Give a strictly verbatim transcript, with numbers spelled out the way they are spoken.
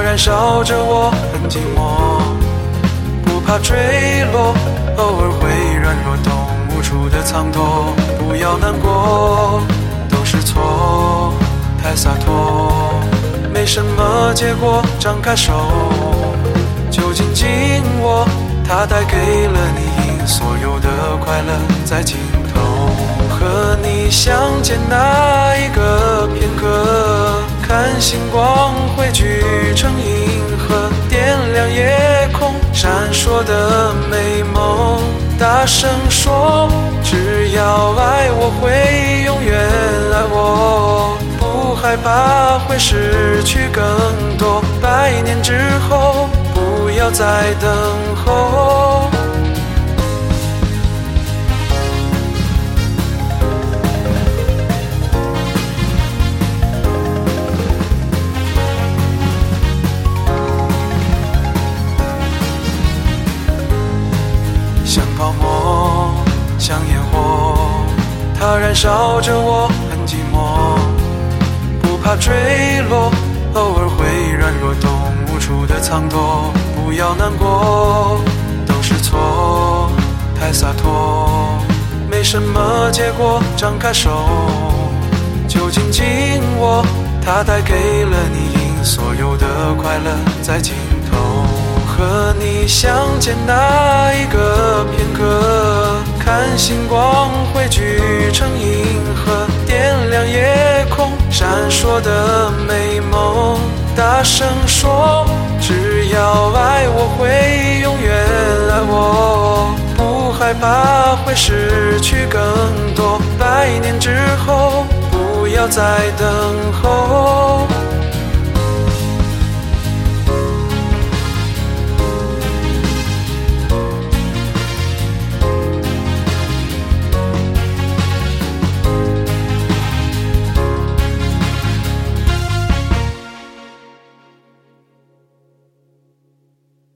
燃烧着我很寂寞，不怕坠落，偶尔会软弱动无处的淌脱。不要难过，都是错，太洒脱，没什么结果，张开手，就紧紧握，它带给了你所有的快乐在尽头。和你相见那一个片刻，看星光汇聚成银河，点亮夜空闪烁的美梦。大声说，只要爱我会永远爱我，不害怕会失去更多。百年之后不要再等候。像泡沫，像烟火，它燃烧着我很寂寞，不怕坠落，偶尔会软弱动无处的淌脱。不要难过，都是错，太洒脱，没什么结果，张开手，就紧紧握，它带给了你所有的快乐在尽头。和你相见那一个片刻，看星光汇聚成银河，点亮夜空闪烁的美梦。大声说，只要爱我会永远爱我，不害怕会失去更多。百年之后不要再等候。